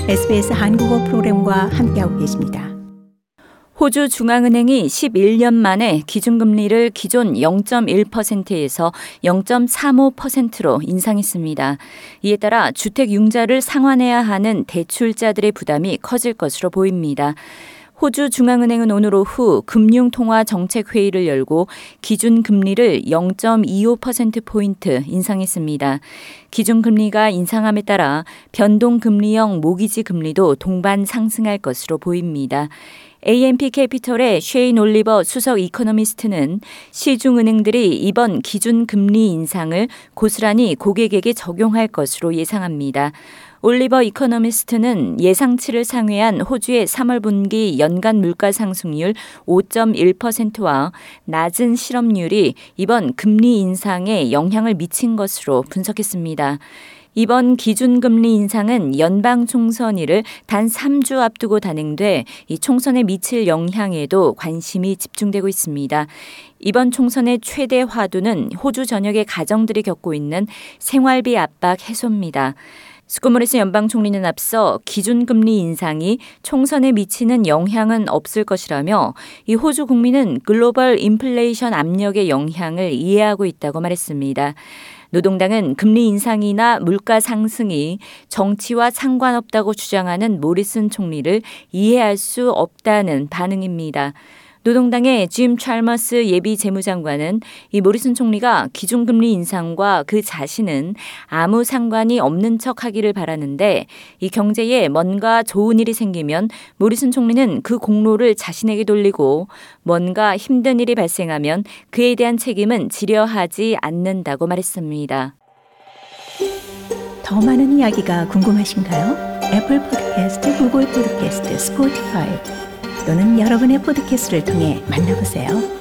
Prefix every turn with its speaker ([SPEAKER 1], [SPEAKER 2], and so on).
[SPEAKER 1] SBS 한국어 프로그램과 함께하고 계십니다.
[SPEAKER 2] 호주 중앙은행이 11년 만에 기준금리를 기존 0.1%에서 0.35%로 인상했습니다. 이에 따라 주택융자를 상환해야 하는 대출자들의 부담이 커질 것으로 보입니다. 호주 중앙은행은 오늘 오후 금융통화정책회의를 열고 기준금리를 0.25%포인트 인상했습니다. 기준금리가 인상함에 따라 변동금리형 모기지 금리도 동반 상승할 것으로 보입니다. AMP 캐피털의 쉐인 올리버 수석 이코노미스트는 시중은행들이 이번 기준금리 인상을 고스란히 고객에게 적용할 것으로 예상합니다. 올리버 이코노미스트는 예상치를 상회한 호주의 3월 분기 연간 물가 상승률 5.1%와 낮은 실업률이 이번 금리 인상에 영향을 미친 것으로 분석했습니다. 이번 기준금리 인상은 연방 총선일을 단 3주 앞두고 단행돼 이 총선에 미칠 영향에도 관심이 집중되고 있습니다. 이번 총선의 최대 화두는 호주 전역의 가정들이 겪고 있는 생활비 압박 해소입니다. 스콧 모리슨 연방 총리는 앞서 기준금리 인상이 총선에 미치는 영향은 없을 것이라며 이 호주 국민은 글로벌 인플레이션 압력의 영향을 이해하고 있다고 말했습니다. 노동당은 금리 인상이나 물가 상승이 정치와 상관없다고 주장하는 모리슨 총리를 이해할 수 없다는 반응입니다. 노동당의 짐 찰머스 예비 재무장관은 이 모리슨 총리가 기준금리 인상과 그 자신은 아무 상관이 없는 척하기를 바라는데 이 경제에 뭔가 좋은 일이 생기면 모리슨 총리는 그 공로를 자신에게 돌리고 뭔가 힘든 일이 발생하면 그에 대한 책임은 지려 하지 않는다고 말했습니다.
[SPEAKER 1] 더 많은 이야기가 궁금하신가요? 애플 팟캐스트, 구글 팟캐스트, 스포티파이 또는 여러분의 팟캐스트를 통해 만나보세요.